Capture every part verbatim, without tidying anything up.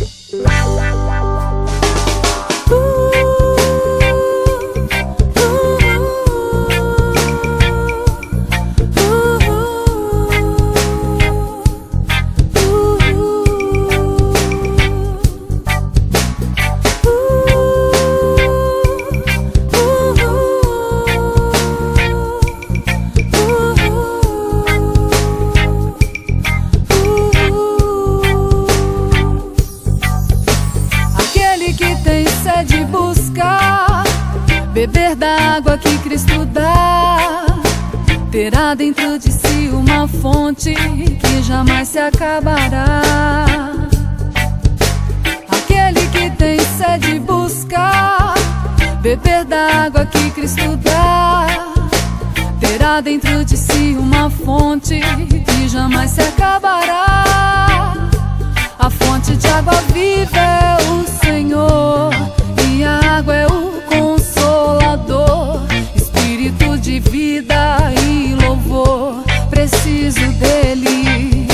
De buscar, beber da água que Cristo dá, terá dentro de si uma fonte que jamais se acabará. Aquele que tem sede buscar, beber da água que Cristo dá, terá dentro de si uma fonte que jamais se acabará. A fonte de água viva é o Senhor, e a água é o Consolador, Espírito de vida e louvor, preciso dele.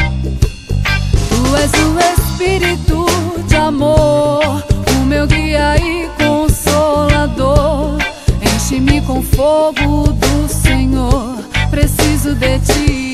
Tu és o Espírito de amor, o meu guia e Consolador, enche-me com fogo do Senhor, preciso de ti.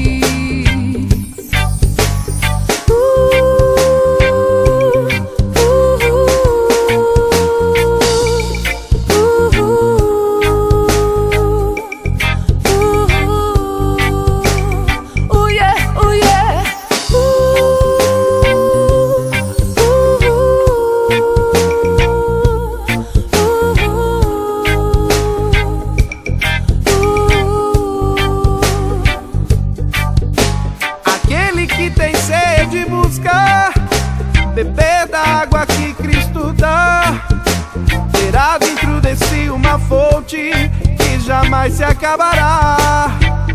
Beber da água que Cristo dá, terá dentro de si uma fonte que jamais se acabará.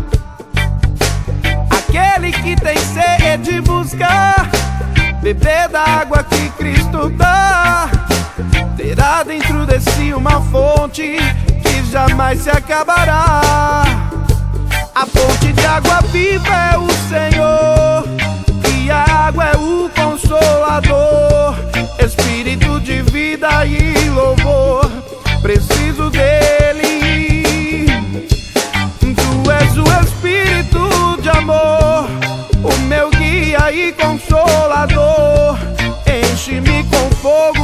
Aquele que tem sede buscar, beber da água que Cristo dá, terá dentro de si uma fonte que jamais se acabará. A fonte de água viva é o Senhor, e a água é o Consolador, Espírito de vida e louvor, preciso dele. Tu és o Espírito de amor, o meu guia e Consolador, enche-me com fogo